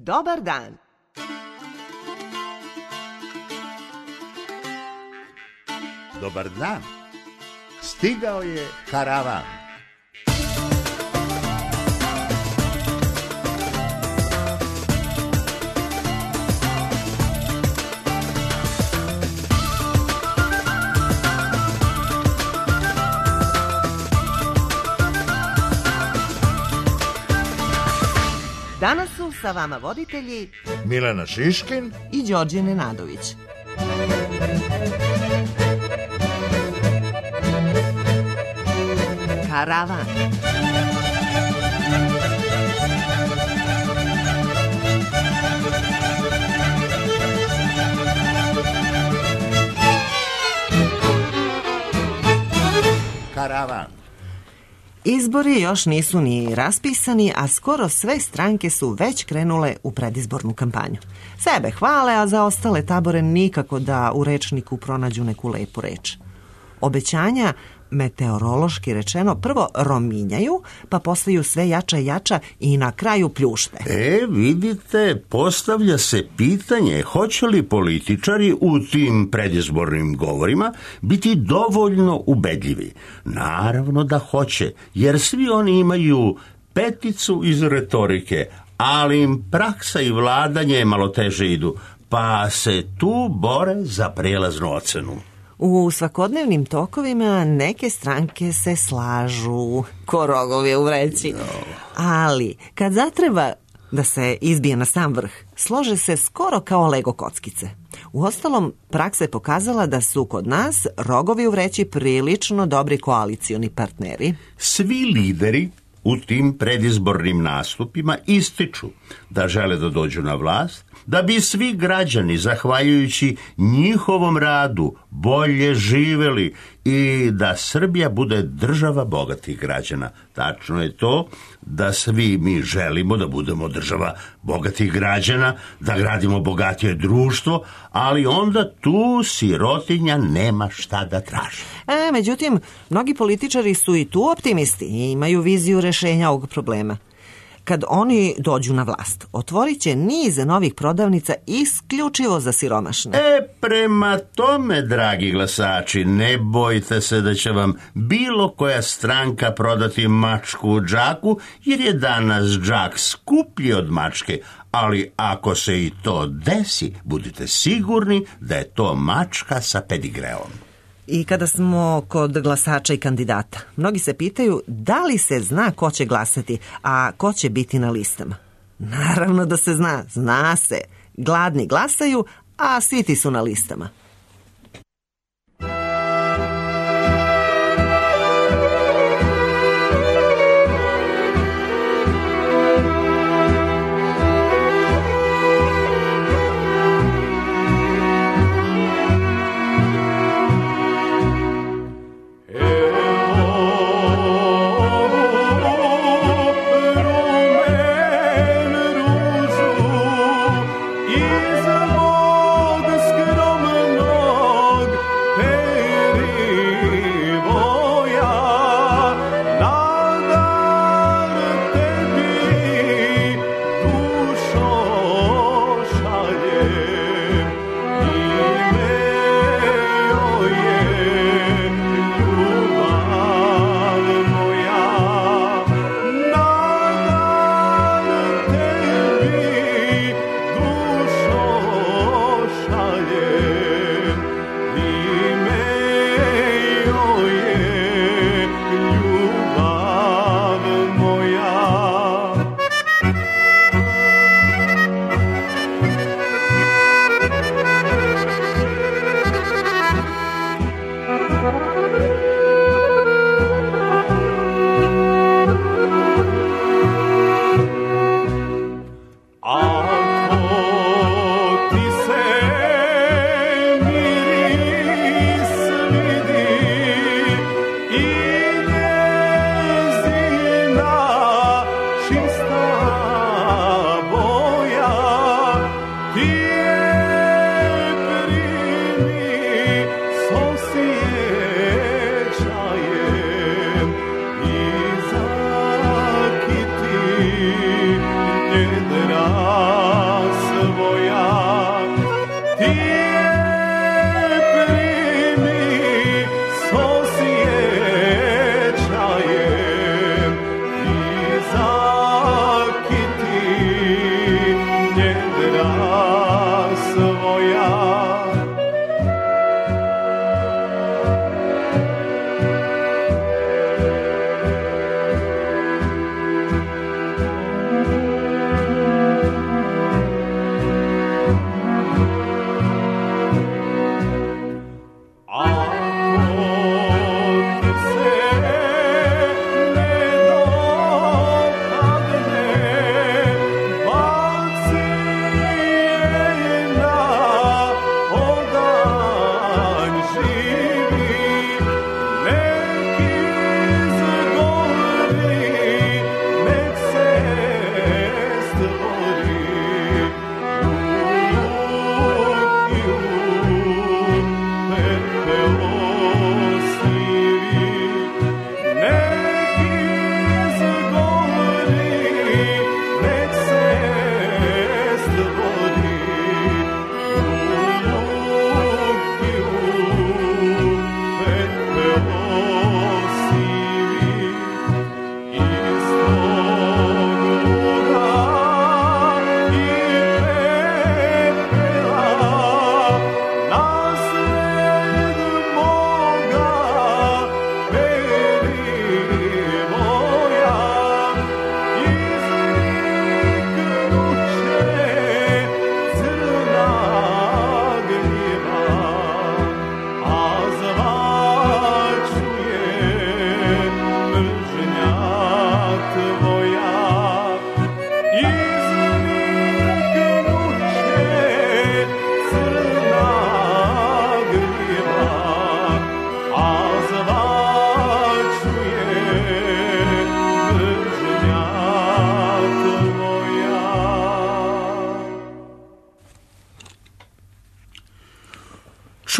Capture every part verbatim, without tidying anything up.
Dobar dan. Dobar dan. Stigao je karavan. Danas su sa vama voditelji Milena Šiškin i Đorđe Nenadović. Karavan. Karavan. Izbori još nisu ni raspisani, a skoro sve stranke su već krenule u predizbornu kampanju. Sebe hvale, a za ostale tabore nikako da u rečniku pronađu neku lepu reč. Obećanja, meteorološki rečeno, prvo rominjaju, pa postaju sve jača i jača i na kraju pljušte. E, vidite, postavlja se pitanje hoće li političari u tim predizbornim govorima biti dovoljno ubedljivi. Naravno da hoće, jer svi oni imaju peticu iz retorike, ali im praksa i vladanje malo teže idu, pa se tu bore za prijelaznu ocenu. U svakodnevnim tokovima neke stranke se slažu ko rogovi u vreći. Ali kad zatreba da se izbije na sam vrh, slože se skoro kao lego kockice. Uostalom, praksa je pokazala da su kod nas rogovi u vreći prilično dobri koalicioni partneri. Svi lideri u tim predizbornim nastupima ističu da žele da dođu na vlast, da bi svi građani, zahvaljujući njihovom radu, bolje živeli i da Srbija bude država bogatih građana. Tačno je to da svi mi želimo da budemo država bogatih građana, da gradimo bogatije društvo, ali onda tu sirotinja nema šta da traži. E, međutim, mnogi političari su i tu optimisti i imaju viziju rešenja ovog problema. Kad oni dođu na vlast, otvorit će niz novih prodavnica isključivo za siromašne. E, prema tome, dragi glasači, ne bojte se da će vam bilo koja stranka prodati mačku u džaku, jer je danas džak skuplji od mačke, ali ako se i to desi, budite sigurni da je to mačka sa pedigreom. I kada smo kod glasača i kandidata, mnogi se pitaju da li se zna ko će glasati, a ko će biti na listama. Naravno da se zna, zna se. Gladni glasaju, a siti su na listama. General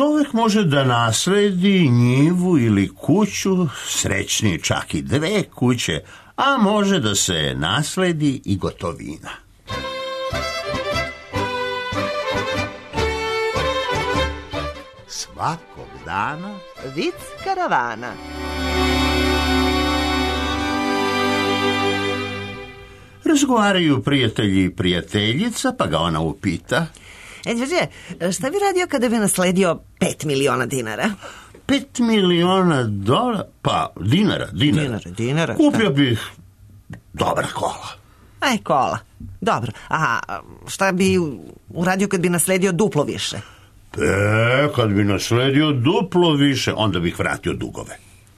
čovjek može da nasledi njivu ili kuću, srećni čak i dve kuće, a može da se nasledi i gotovina. Svakog dana Vic karavana. Razgovaraju prijatelji i prijateljica, pa ga ona upita: E, Đorđe, šta bi radio kada bi nasledio pet miliona dinara? Pet miliona dolara? Pa, dinara, dinara. Dinara, dinara. Kupio bih dobra kola. Aj, kola. Dobro. A šta bi uradio kad bi nasledio duplo više? E, kad bi nasledio duplo više, onda bih vratio dugove.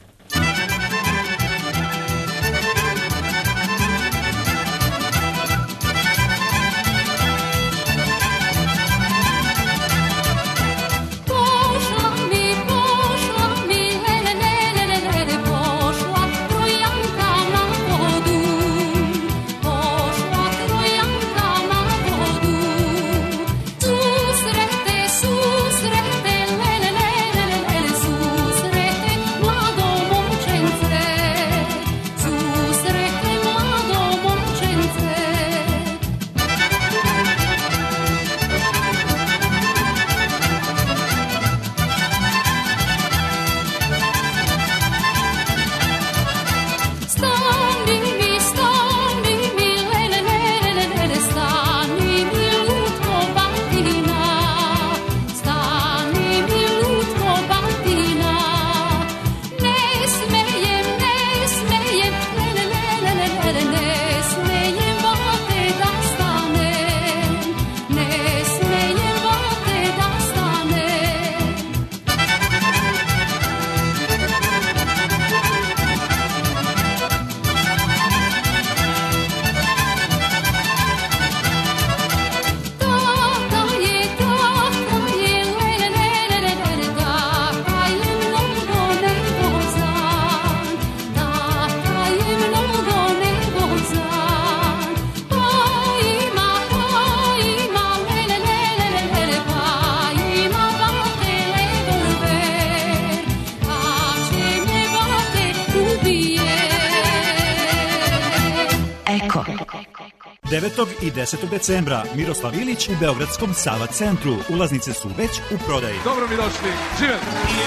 devetog i desetog decembra Miroslav Ilić u Beogradskom Sava centru. Ulaznice su već u prodaji. Dobro mi došli. Živjeli.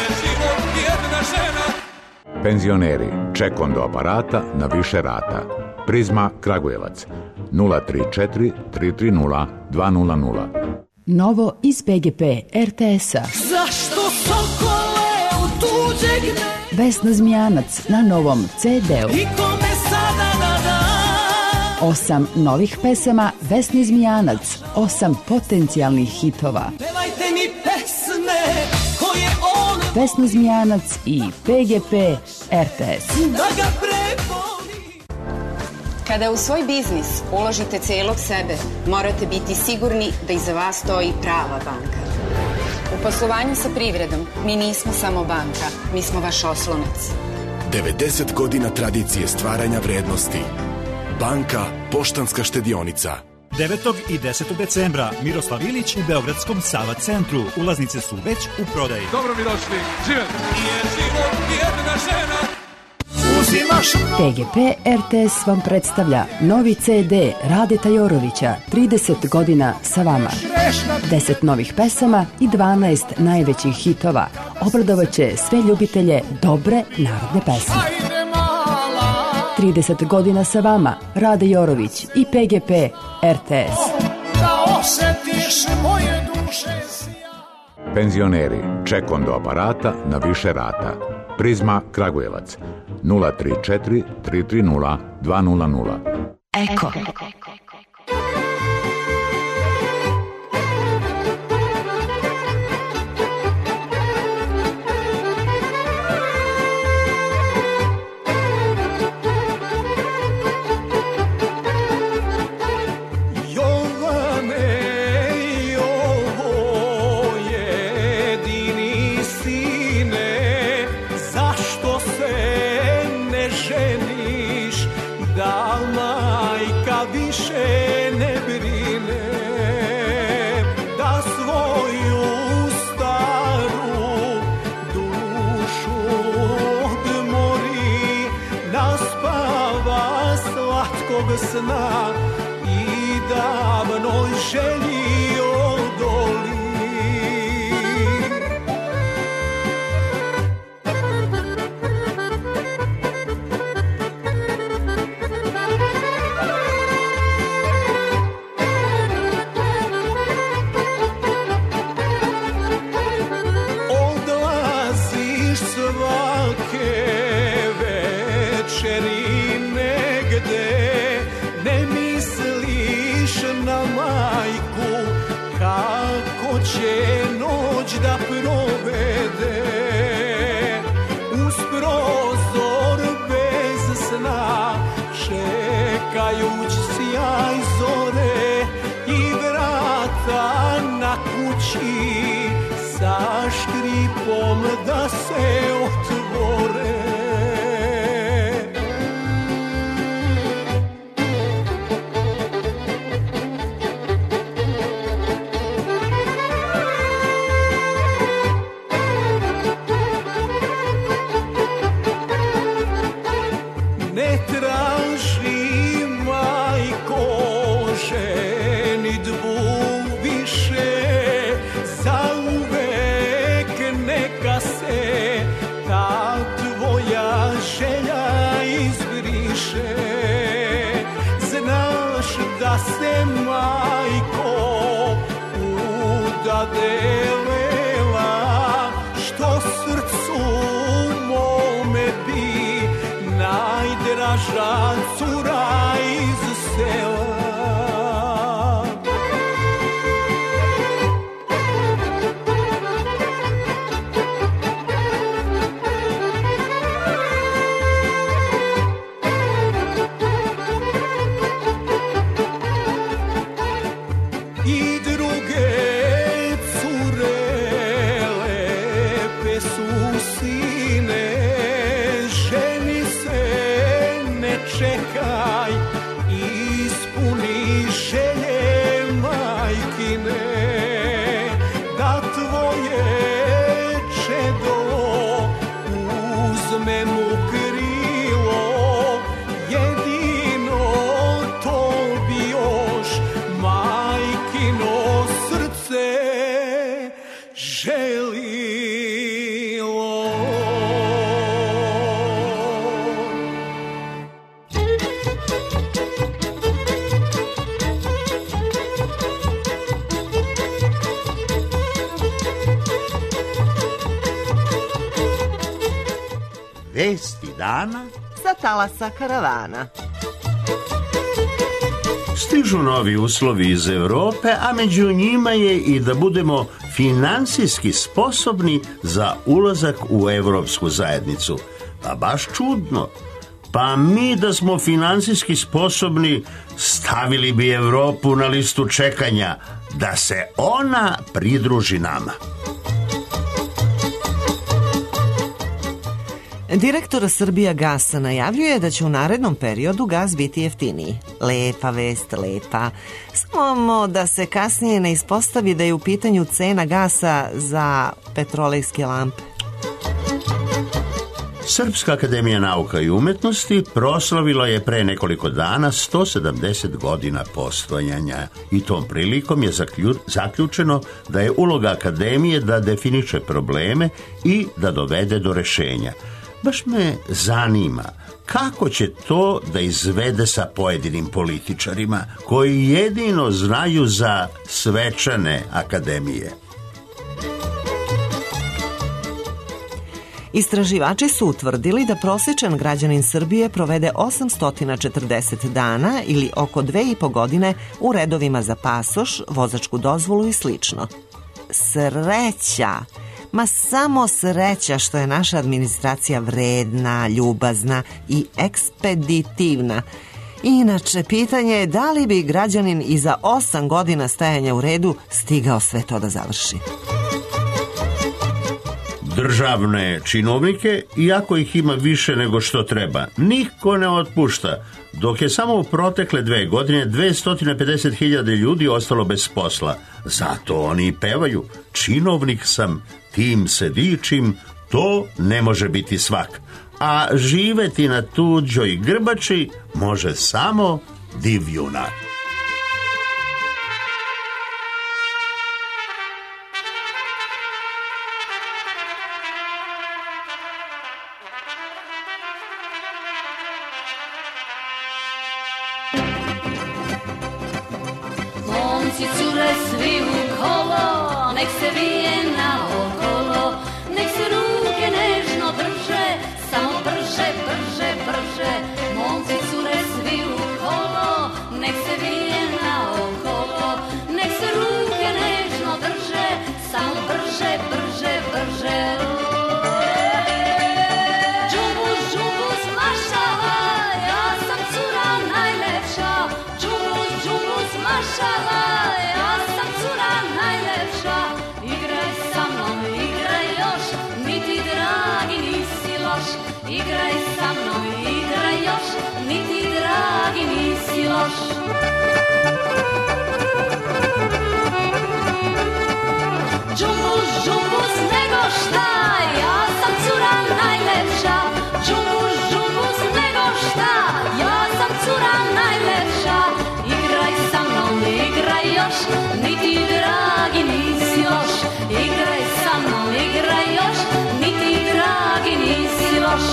Penzioneri, ček onda aparata na više rata. Prizma Kragujevac nula tri četiri tri tri nula dva nula nula. Novo iz P G P R T S-a. Zašto sokole u tuđeg ne... Vesna Zmijanac na novom C D-u. I kome sada da da... Osam novih pesama Vesni Zmijanac, osam potencijalnih hitova. Pevajte mi pesme koje on... Vesna Zmijanac i P G P R T S. Da ga prepoli. Kada u svoj biznis uložite celog sebe, morate biti sigurni da iza vas stoji prava banka. U poslovanju sa privredom mi nismo samo banka, mi smo vaš oslonac. devedeset godina tradicije stvaranja vrednosti. Banka Poštanska štedionica. devetog i desetog decembra Miroslav Ilić u Beogradskom Sava centru. Ulaznice su već u prodaji. Dobro mi došli. Živjeli. P G P R T S vam predstavlja novi C D Radeta Jorovića, trideset godina sa vama. deset novih pesama i dvanaest najvećih hitova. Obradovaće sve ljubitelje dobre narodne pesme. trideset godina sa vama, Rade Jorović i P G P R T S. Penzioneri, ček onda aparata na više rata. Prizma Kragujevac nula tri četiri tri tri nula dva nula nula. Eko. Da majka više sna i davnoj želji odoli. Odlaziš svake večeri negde, ne misliš na majku kako će noć da provede. Uz prozor bez sna čekajuć sjaj zore i vrata na kući sa škripom da se otvore. Ne traži majko ženidbu više, zauvek neka se ta tvoja želja izbriše. Znaš da se majko udadelela, što srcu mome bi najdraža cura iz sela. I druge cure lepe su sine, ženi se ne čekaj, ispuni želje majkine, da tvoje čedo uzme mu krilo, jedino to bi još majkino srce želilo. Vesti dana Sa talasa karavana. Stižu novi uslovi iz Europe, a među njima je i da budemo finansijski sposobni za ulazak u Evropsku zajednicu. Pa baš čudno. Pa mi da smo finansijski sposobni, stavili bi Evropu na listu čekanja, da se ona pridruži nama. Direktor Srbijagasa najavljuje da će u narednom periodu gas biti jeftiniji. Lepa vest, lepa. Samo da se kasnije ne ispostavi da je u pitanju cena gasa za petrolejske lampe. Srpska akademija nauka i umetnosti proslavila je pre nekoliko dana sto sedamdeset godina postojanja i tom prilikom je zaklju, zaključeno da je uloga akademije da definiše probleme i da dovede do rešenja. Baš me zanima kako će to da izvede sa pojedinim političarima koji jedino znaju za svečane akademije. Istraživači su utvrdili da prosječan građanin Srbije provede osamsto četrdeset dana ili oko dve i po godine u redovima za pasoš, vozačku dozvolu i slično. Sreća! Ma samo sreća što je naša administracija vredna, ljubazna i ekspeditivna. Inače, pitanje je da li bi građanin i za osam godina stajanja u redu stigao sve to da završi. Državne činovnike, iako ih ima više nego što treba, niko ne otpušta, dok je samo u protekle dve godine dvesta pedeset hiljada ljudi ostalo bez posla. Zato oni pevaju: činovnik sam, tim se dičim, to ne može biti svak. A živeti na tuđoj grbači može samo divjunak. Momci cure svi u kolo, nek se vije naokolo, nek se ruke nežno drže, samo brže, brže, brže. Momci cure svi u kolo, nek se vije naokolo, nek se ruke nežno drže, samo brže, brže, brže. Džumbus, džumbus, mašala, ja sam cura najlepša. Džumbus, džumbus, mašala, ja sam cura najlepša. Igraj sa mnom, igraj još, ni ti dragi nisi loš. Igraj sa mnom, igraj još, ni ti dragi nisi loš. Džumbus, džumbus, nego šta, ja sam cura najlepša. Džumbus, džumbus, nego šta, ja sam cura najlepša. Igraj sa mnom, igraj još, ni ti dragi nisi loš. Igraj sa mnom, igraj još, ni ti dragi nisi loš.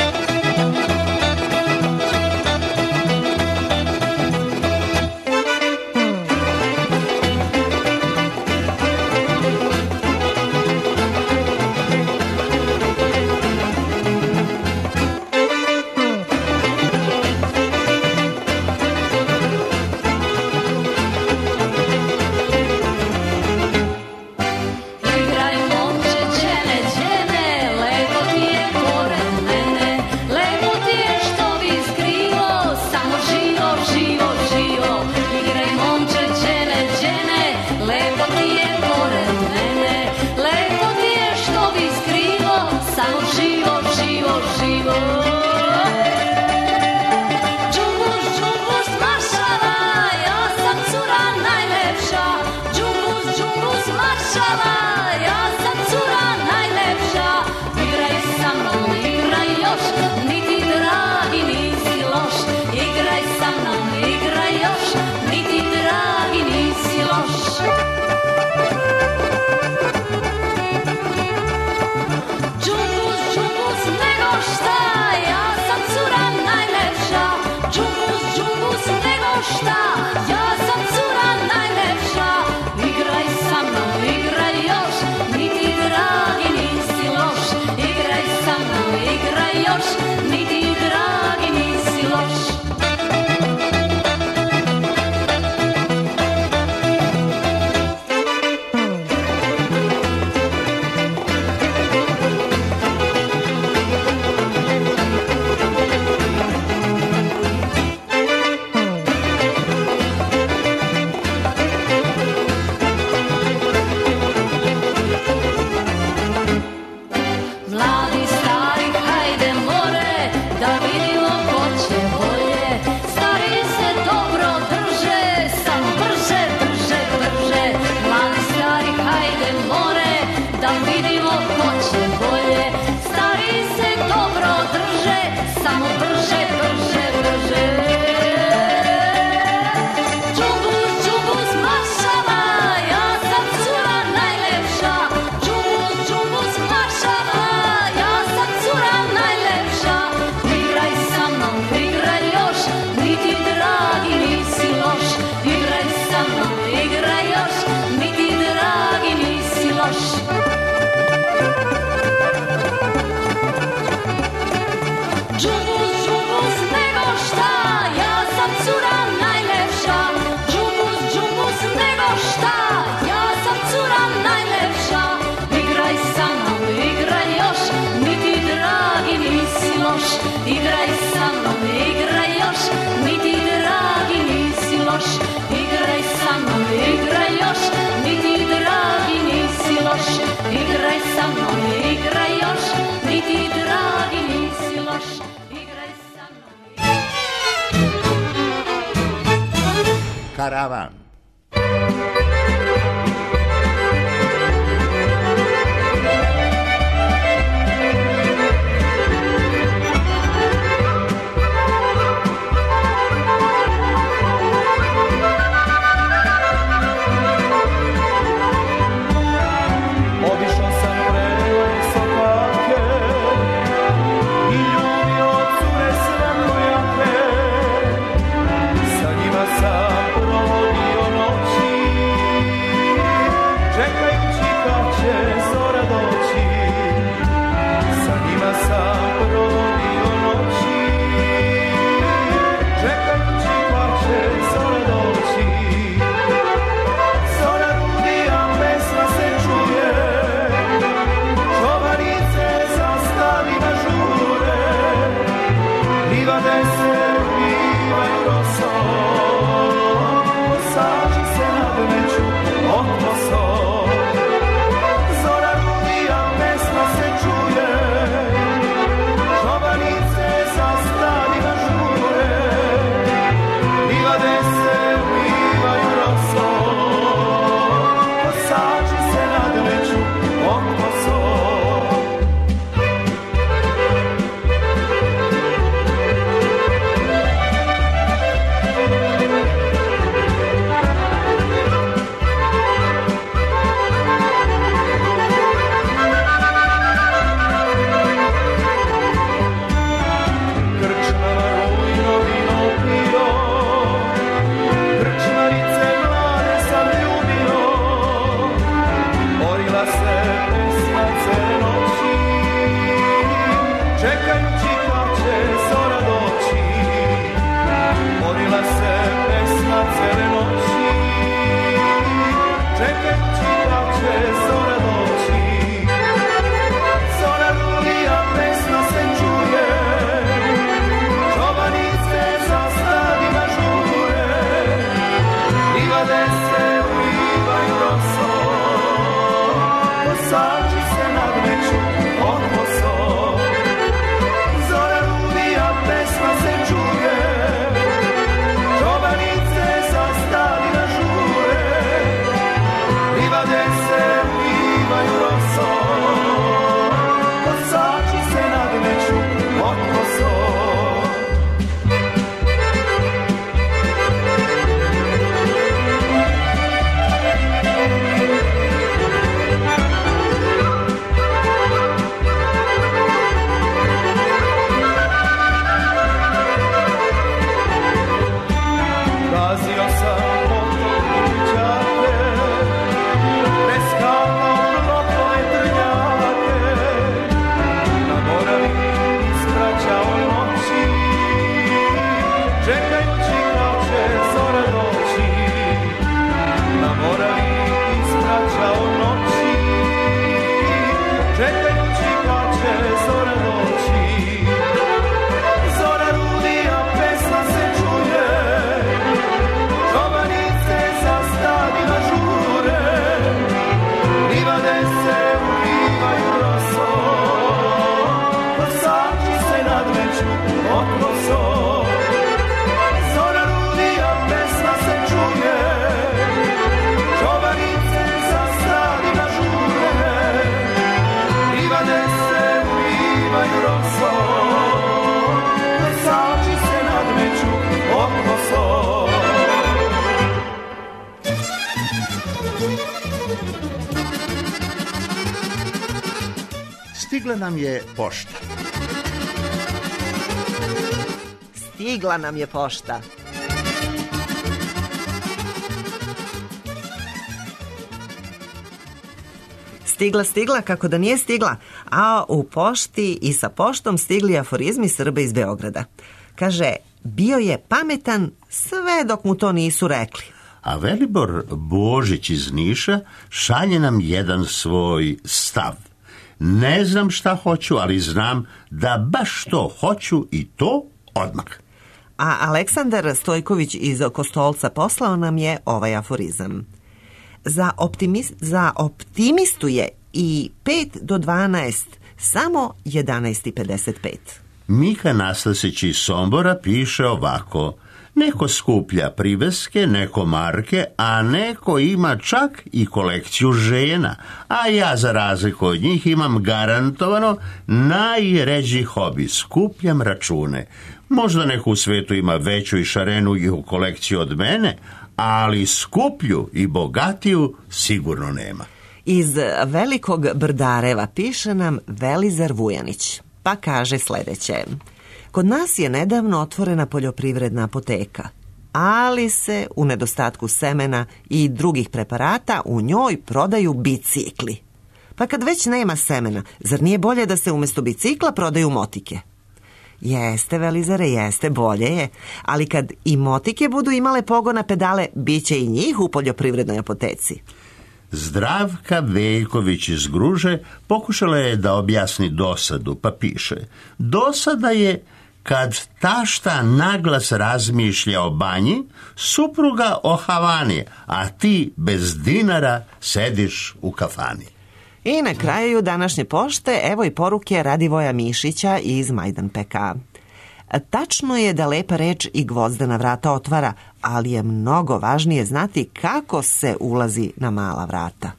Igraj momče, džene, džene, lepo ti je pored mene. Lepo ti je što bi skrivo, samo živo, živo, živo. Igraj momče, džene, džene, lepo ti je pored mene. Lepo ti je što bi skrivo, samo živo, živo, živo. Džumbus, džumbus, mašala, ja sam cura najlepša. Džumbus, džumbus, mašala, ja sam cura najlepša. Igraj sa mnom, igraj još, ni ti dragi nisi loš. Igraj sa mnom, igraj još, ni ti dragi nisi loš. Džumbus, džumbus, nego šta, ja sam cura najlepša. Džumbus, džumbus, nego šta, ja sam cura najlepša. Igraj sa mnom, igraj još, ni ti dragi nisi loš. Igraj sa mnom, igraj još, ni ti dragi nisi loš. Mladi, stari, hajde more, da vidimo ko će bolje. Stari se dobro drže, samo brže, brže, brže. Mladi, stari, hajde more, da vidimo ko će bolje. Stari se dobro drže, samo brže, brže, brže. Džumbus, džumbus, mašala, ja sam cura najlepša. Džumbus, džumbus, mašala, ja sam cura najlepša. Igraj sa mnom, igraj još, ni ti dragi nisi loš. Igraj sa mnom, igraj još, ni ti dragi nisi loš. Džumbus, džumbus, nego šta, ja sam cura najlepša. Džumbus, džumbus, nego šta, ja sam cura najlepša. Igraj sa mnom, igraj još, ni ti dragi nisi loš. Igraj sa mnom, igraj još, ni ti dragi nisi loš. Igraj sa mnom, igraj još, ni ti dragi nisi loš. Igraj sa mnom, igraj još, ni ti dragi nisi loš. Igraj sa mnom. Karavan. Stigla nam je pošta. Stigla nam je pošta. Stigla, stigla, kako da nije stigla, a u pošti i sa poštom stigli aforizmi Srba iz Beograda. Kaže, bio je pametan sve dok mu to nisu rekli. A Velibor Božić iz Niša šalje nam jedan svoj stav. Ne znam šta hoću, ali znam da baš to hoću i to odmah. A Aleksandar Stojković iz Kostolca poslao nam je ovaj aforizam. Za, optimis, za optimistu je i pet do dvanaest, samo jedanaest i pedeset pet. Mika Naslasić iz Sombora piše ovako. Neko skuplja priveske, neko marke, a neko ima čak i kolekciju žena. A ja, za razliku od njih, imam garantovano najređi hobi. Skupljam račune. Možda neko u svetu ima veću i šareniju kolekciju od mene, ali skuplju i bogatiju sigurno nema. Iz Velikog Brdareva piše nam Velizar Vujanić, pa kaže sljedeće. Kod nas je nedavno otvorena poljoprivredna apoteka, ali se u nedostatku semena i drugih preparata u njoj prodaju bicikli. Pa kad već nema semena, zar nije bolje da se umjesto bicikla prodaju motike? Jeste, Velizare, jeste, bolje je, ali kad i motike budu imale pogona pedale, bit će i njih u poljoprivrednoj apoteci. Zdravka Veljković iz Gruže pokušala je da objasni dosadu, pa piše: dosada je kad tašta naglas razmišlja o banji, supruga o Havani, a ti bez dinara sediš u kafani. I na kraju današnje pošte, evo i poruke Radivoja Mišića iz Majdanpeka. Tačno je da lepa reč i gvozdena vrata otvara, ali je mnogo važnije znati kako se ulazi na mala vrata.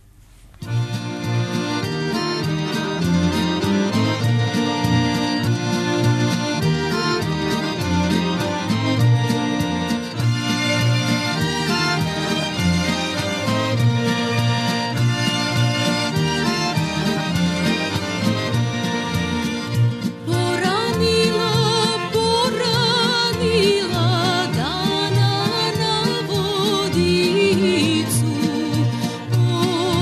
Oh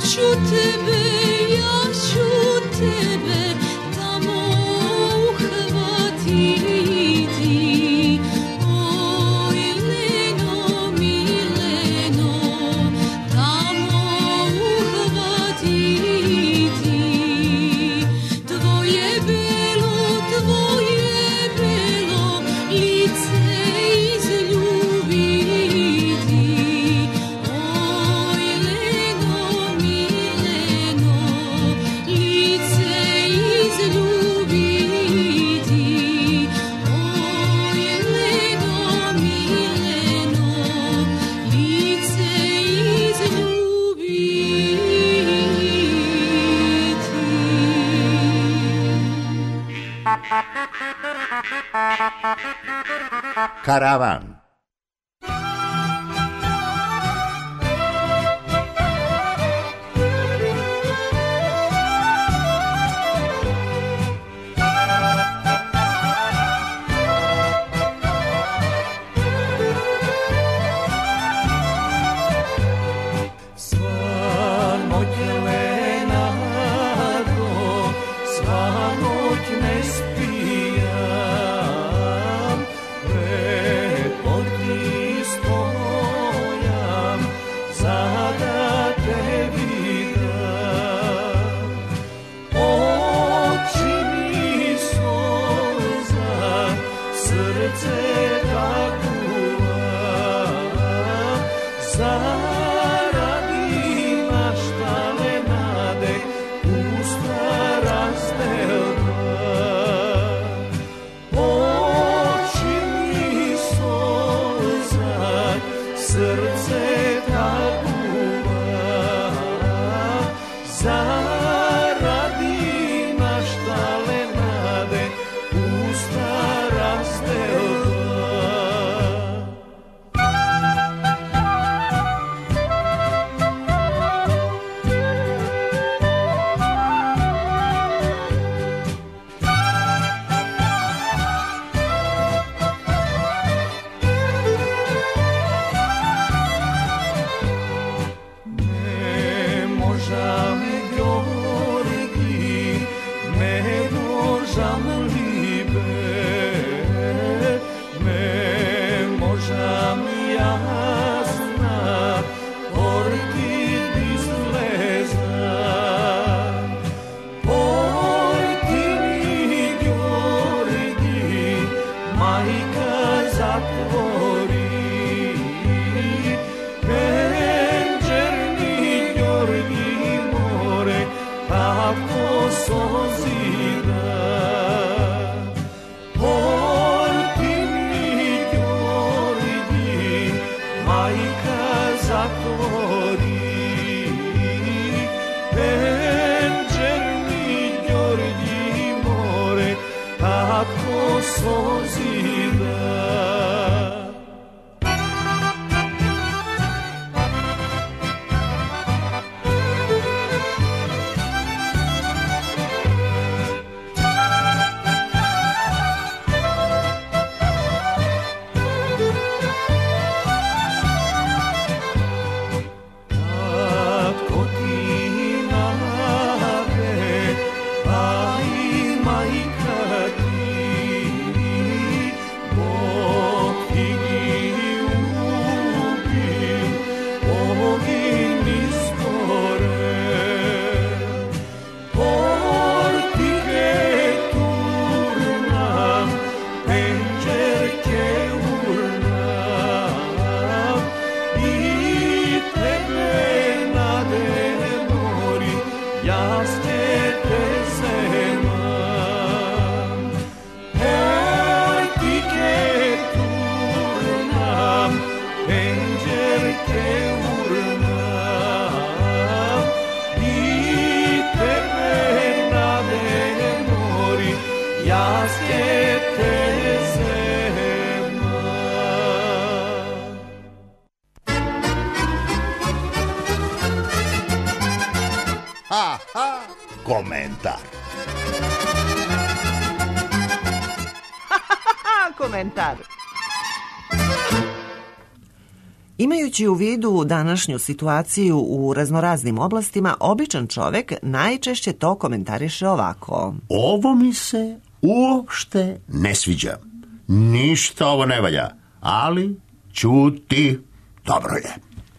ću tebe, ja ću tebe tamo uhvatiti. Oj, Leno, mileno, tamo uhvatiti. Tvoje belo, tvoje belo lice izljubiti. Oj, Leno, mileno, lice izljubiti. Oj, Leno, mileno, lice izljubiti. Karavan. Svanuć Lenardo, svanuć ne spijam, pred ti stojam, zada te vidim. Oči mi solza, srce da kuva, zaradi maštale nade, usta razdelba. Oči mi solza, srce da kuva, zaradi maštale nade, usta razdelba. Ne možam Georgi, ne možam Libe, ne možam Jasna, orkid izleza. Oj, ti mi Georgi, majka zatvori, penđerni Georgi more, tako sozida. Oj, ti mi Georgi, majka zatvori, penđerni Georgi more, tako sozida. Tatko ti nade, a i majka ti, Bog ti ubil, ogin iskore. Portike turnam, penđerke urnam, i tebe nade mori, jasne te zemam. Portike turnam, penđerke urnam, i tebe nade mori, jasne te zemam. Ha, ha, komentar. Komentar. Imajući u vidu današnju situaciju u raznoraznim oblastima, običan čovek najčešće to komentariše ovako. Ovo mi se uopšte ne sviđa. Ništa ovo ne valja, ali ćuti, dobro je.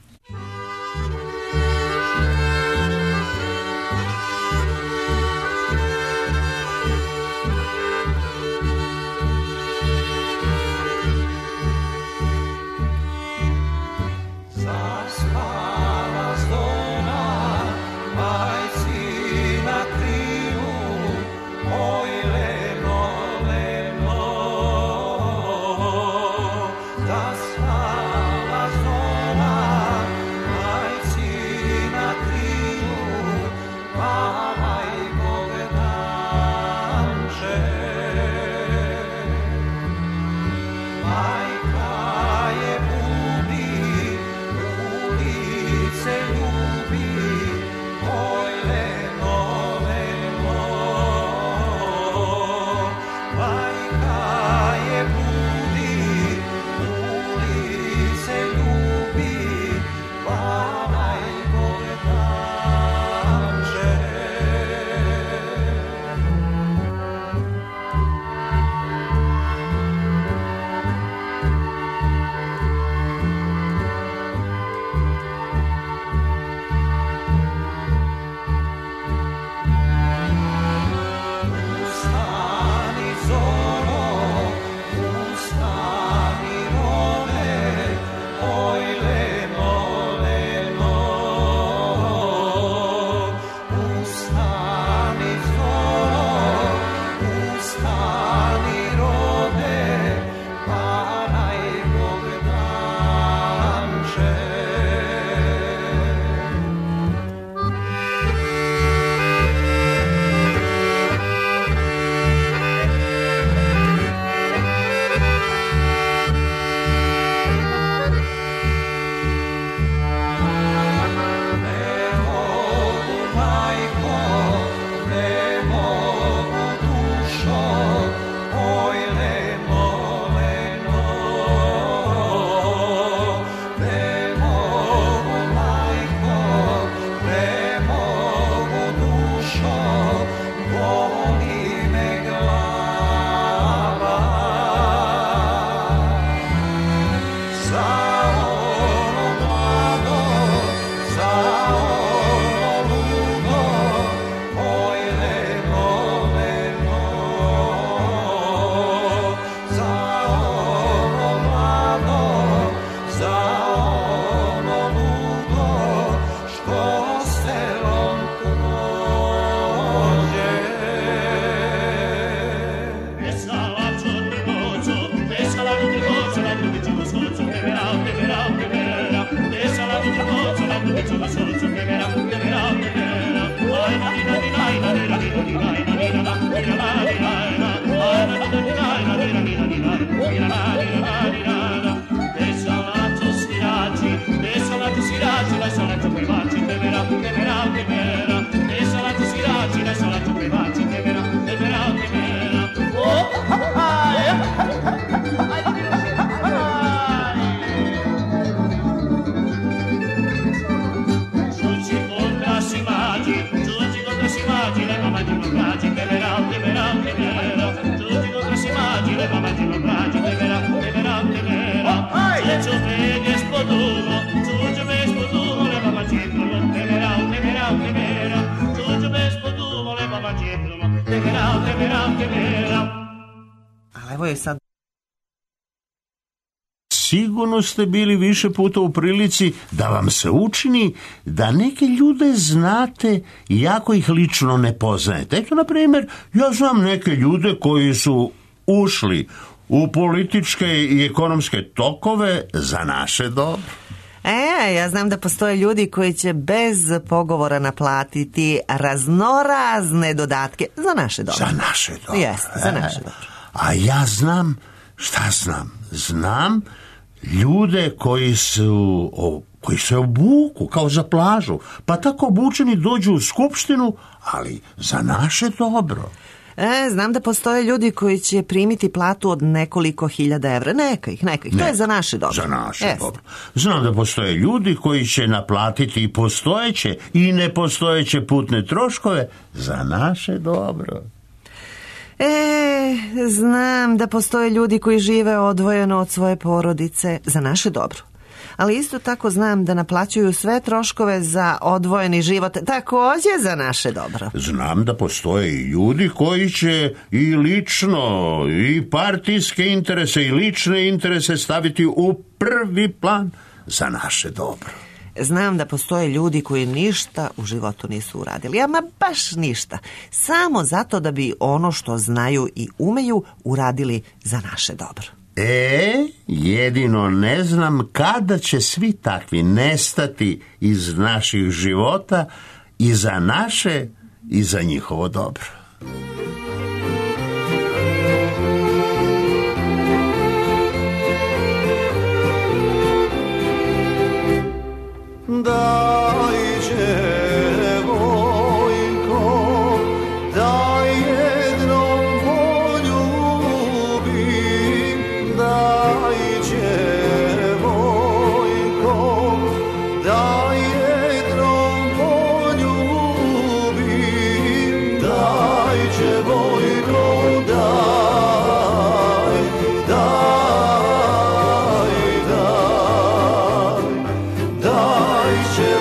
Ali evo je sad. Sigurno ste bili više puta u prilici da vam se učini da neke ljude znate iako ih lično ne poznajete. Eto, na primjer, ja znam neke ljude koji su ušli u političke i ekonomske tokove za naše dobro. E, ja znam da postoje ljudi koji će bez pogovora naplatiti raznorazne dodatke za naše dobro. Za naše dobro. Jeste, za naše dobro. A ja znam, šta znam? Znam ljude koji su, o, koji se obuku kao za plažu, pa tako obučeni dođu u skupštinu, ali za naše dobro. E, znam da postoje ljudi koji će primiti platu od nekoliko hiljada evra. Neka ih, neka ih. To je za naše dobro. Za naše Jest. dobro. Znam da postoje ljudi koji će naplatiti i postojeće i nepostojeće putne troškove za naše dobro. E, znam da postoje ljudi koji žive odvojeno od svoje porodice za naše dobro. Ali isto tako znam da naplaćuju sve troškove za odvojeni život također za naše dobro. Znam da postoje i ljudi koji će i lično, i partijske interese, i lične interese staviti u prvi plan za naše dobro. Znam da postoje ljudi koji ništa u životu nisu uradili, ama baš ništa. Samo zato da bi ono što znaju i umeju uradili za naše dobro. E, jedino ne znam kada će svi takvi nestati iz naših života i za naše i za njihovo dobro. Daj, djevojko, daj jednom poljubim, daj, djevojko, daj jednom poljubim, daj, djevojko, daj, daj, daj, daj, daj, djevojko.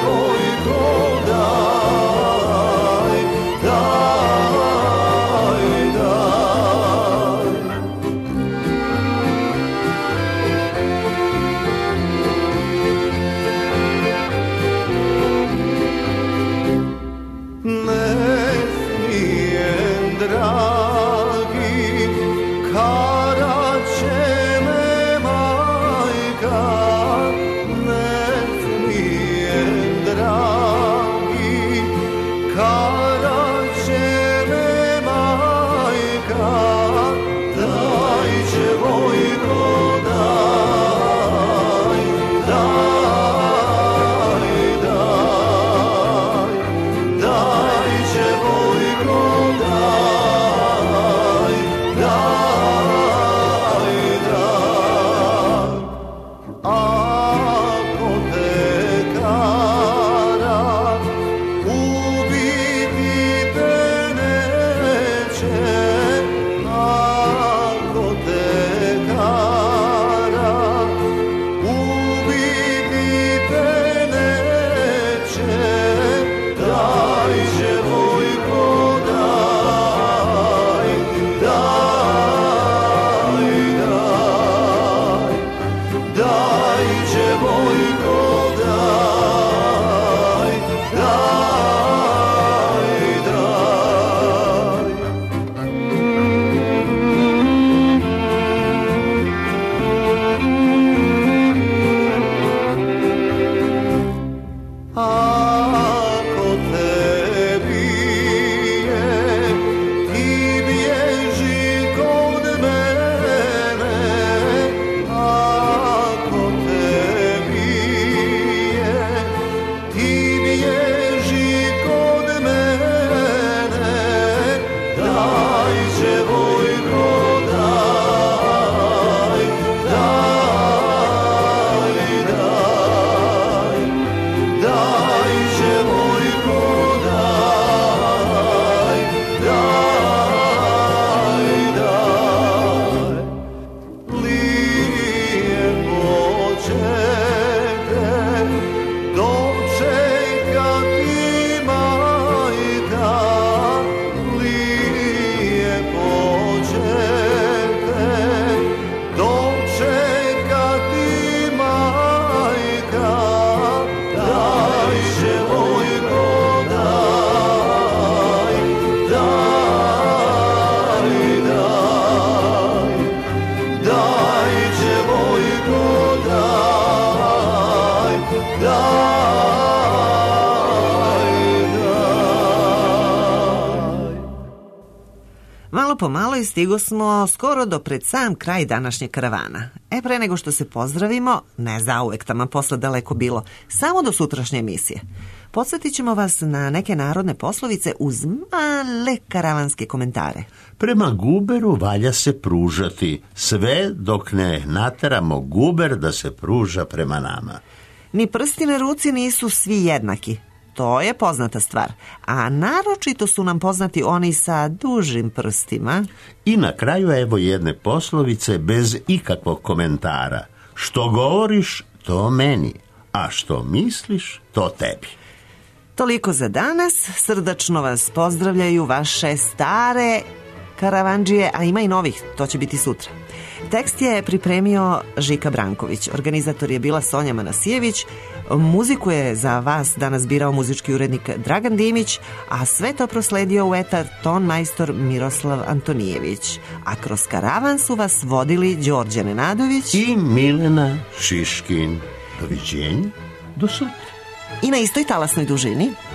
po malo i stigo smo skoro do pred sam kraj današnjeg karavana. E, pre nego što se pozdravimo, ne zauvek, tamo posle daleko bilo, samo do sutrašnje emisije. Podsjetit ćemo vas na neke narodne poslovice uz male karavanske komentare. Prema guberu valja se pružati, sve dok ne nateramo guber da se pruža prema nama. Ni prsti na ruci nisu svi jednaki. To je poznata stvar, a naročito su nam poznati oni sa dužim prstima. I na kraju evo jedne poslovice bez ikakvog komentara. Što govoriš, to meni, a što misliš, to tebi. Toliko za danas, srdačno vas pozdravljaju vaše stare karavandžije, a ima i novih, to će biti sutra. Tekst je pripremio Žika Branković, organizator je bila Sonja Manasijević, muziku je za vas danas birao muzički urednik Dragan Dimić, a sve to prosledio u etar ton majstor Miroslav Antonijević. A kroz karavan su vas vodili Đorđe Nenadović i Milena Šiškin. Doviđenja, do sutra. I na istoj talasnoj dužini